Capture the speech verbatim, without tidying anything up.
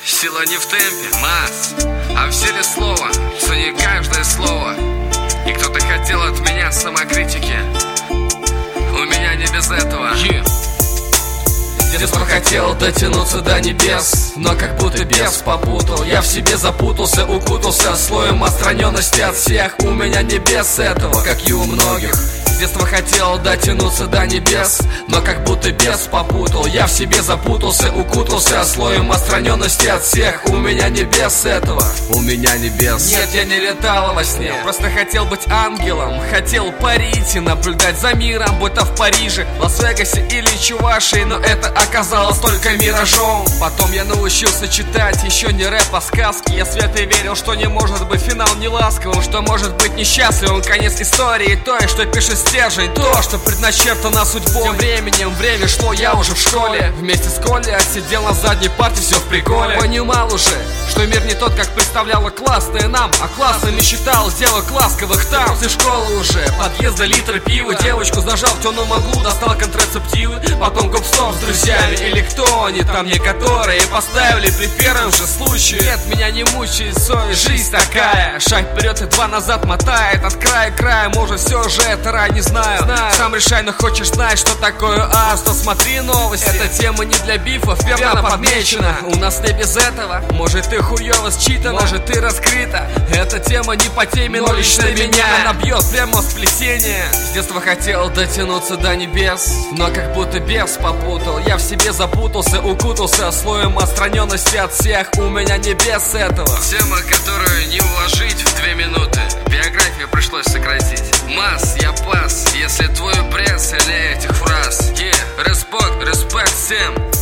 Сила не в темпе, масс, а в силе слова. Цени каждое слово. И кто-то хотел от меня самокритики. У меня не без этого. yeah. С детства хотел дотянуться до небес, но как будто бес попутал. Я в себе запутался, укутался слоем отстраненности от всех. У меня не без этого, как и у многих. С детства хотел дотянуться до небес, но как будто бес попутал. Я в себе запутался, укутался слоем отстраненности от всех. У меня не без этого, у меня не без. Нет, я не летал во сне, просто хотел быть ангелом. Хотел парить и наблюдать за миром, будто в Париже, Лас-Вегасе или Чувашии. Но это оказалось только миражом. Потом я научился читать еще не рэп, а сказки. Я свято верил, что не может быть финал не ласковым, что может быть несчастливым конец истории той, что пишет стержень, то, что предначертано судьбой. Тем временем время шло, я уже в школе. Вместе с Колей отсидел на задней парте, все в приколе. Понимал уже, что мир не тот, как представляла классная нам, а классным не считал сделок ласковых там. После школы уже, подъезда литр пива. Девочку зажал в темном углу, достал контрацептивы. Потом гоп-стоп с друзьями, или кто они там, некоторые поставили при первом же случае. Нет, меня не мучает совесть, жизнь такая. Шаг вперед и два назад мотает. От края к краю, может все же это рай, не знаю. знаю Сам решай, но хочешь знать, что такое ас, то смотри новости. Эта тема не для бифов, верно подмечена. У нас не без этого. Может ты хуёво считана, может ты раскрыта. Эта тема не по теме, но лично меня она бьет прямо с плесения. С детства хотел дотянуться до небес, но как будто бес попутал. Я в себе запутался, укутался слоем отстраненности от всех. У меня не без этого. Тема, которую не уложить в две минуты. Биографию пришлось сократить. Масс, я пас, если твой бред сильнее этих фраз. Yeah, респект, респект всем.